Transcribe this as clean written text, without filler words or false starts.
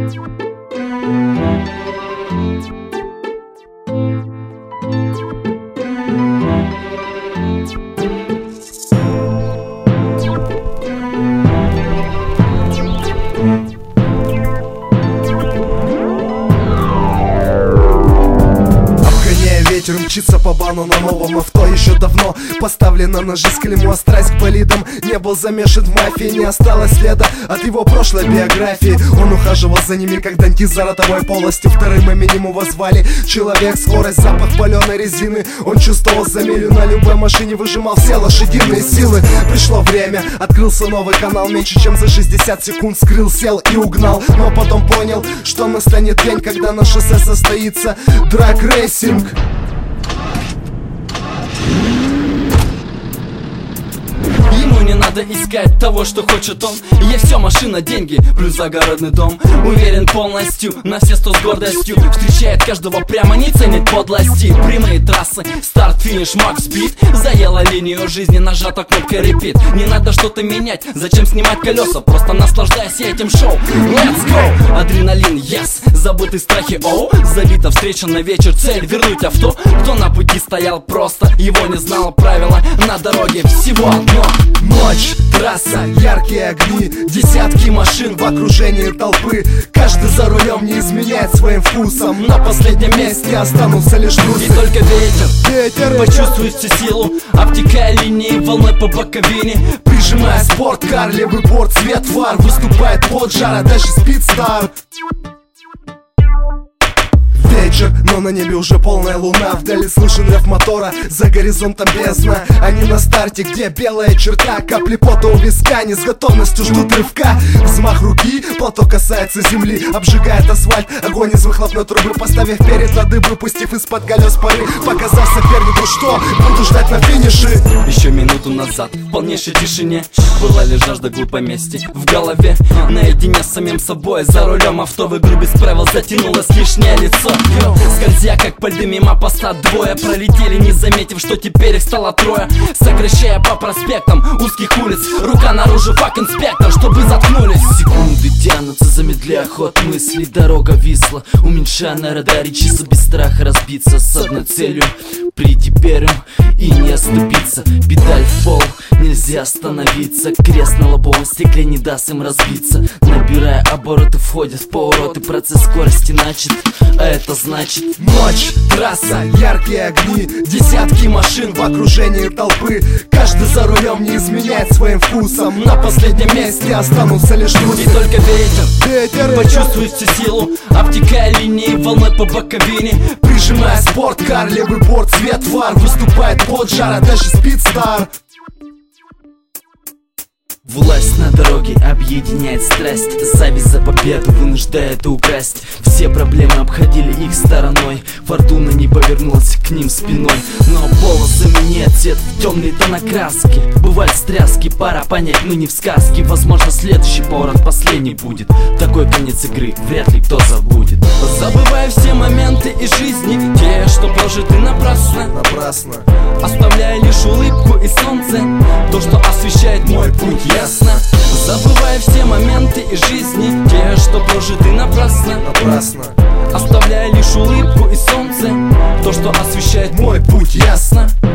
Ветер мчится по бану на новом авто. Еще давно поставлена на жизнь клеймо, страсть к болидам. Не был замешан в мафии, не осталось следа от его прошлой биографии. Он ухаживал за ними, как доньки за ротовой полостью. Вторым именем его звали Человек, скорость, запах паленой резины. Он чувствовал за милю, на любой машине выжимал все лошадиные силы. Пришло время, открылся новый канал. Меньше чем за 60 секунд скрыл, сел и угнал. Но потом понял, что настанет день, когда на шоссе состоится драг-рейсинг. Ему не надо искать того, что хочет он. Есть все: машина, деньги, плюс загородный дом. Уверен полностью, на все 100 с гордостью. Встречает каждого прямо, не ценит подлости. Прямые трассы, старт, финиш, макс, спид. Заела линию жизни, нажата кнопка repeat. Не надо что-то менять, зачем снимать колеса? Просто наслаждайся этим шоу. Let's go! Адреналин, yes, забытые страхи, оу. Забита встреча на вечер, цель вернуть авто. Кто на пути стоял просто, его не знал правила. На дороге всего одно. Ночь, трасса, яркие огни, десятки машин в окружении толпы. Каждый за рулем не изменяет своим вкусом. На последнем месте останутся лишь трусы. И только ветер почувствует всю силу, обтекая линии волной по боковине. Прижимая спорткар, левый борт, свет фар. Выступает поджар, а дальше спидстарт. Вечер, но на небе уже полная луна. Вдали слышен рев мотора, за горизонтом бездна. Они на старте, где белая черта. Капли пота у виска, не с готовностью ждут рывка. Взмах руки, плато касается земли. Обжигает асфальт, огонь из выхлопной трубы. Поставив перед на дыбы, пустив из-под колес пары. Показав сопернику, что буду ждать на финише. Еще минуту назад, в полнейшей тишине, была ли жажда глупой мести в голове. Наедине с самим собой, за рулем авто в игру без правил затянулось лишнее лицо. Скользя как по льду мимо поста, двое пролетели, не заметив, что теперь их стало трое. Сокращая по проспектам узких улиц, рука наружу, фак, инспектор, чтобы заткнулись. Секунды тянутся, замедляя ход мыслей. Дорога висла, уменьшая на радаре часы, без страха разбиться с одной целью — прийти первым и не оступиться. Педаль в пол, нельзя остановиться. Крест на лобовом стекле не даст им разбиться. Набирая обороты, входит в повороты. Процесс скорости начат, а это значит ночь, трасса, яркие огни, десятки машин в окружении толпы. Каждый за рулем не изменяет своим вкусом. На последнем месте останутся лишь трусы. И только ветер почувствует всю силу, обтекая линии волной по боковине. Прижимая спорткар, левый борт, свет фар. Выступает поджар, а дальше спидстарт. Власть на дороге объединяет страсть. Зависть за победу вынуждает украсть. Все проблемы обходили их стороной. Фортуна не повернулась к ним спиной. Но полосы меняет цвет в темные тона краски. Бывают встряски, пора понять, мы не в сказке. Возможно, следующий поворот последний будет. Такой конец игры вряд ли кто забудет. Забывая все моменты из жизни, те, что прожиты напрасно. Оставляя лишь улыбку и солнце, то, что освещает мой путь, ясно. Забывая все моменты из жизни, те, что прожиты напрасно. Оставляя лишь улыбку и солнце, то, что освещает мой путь, ясно.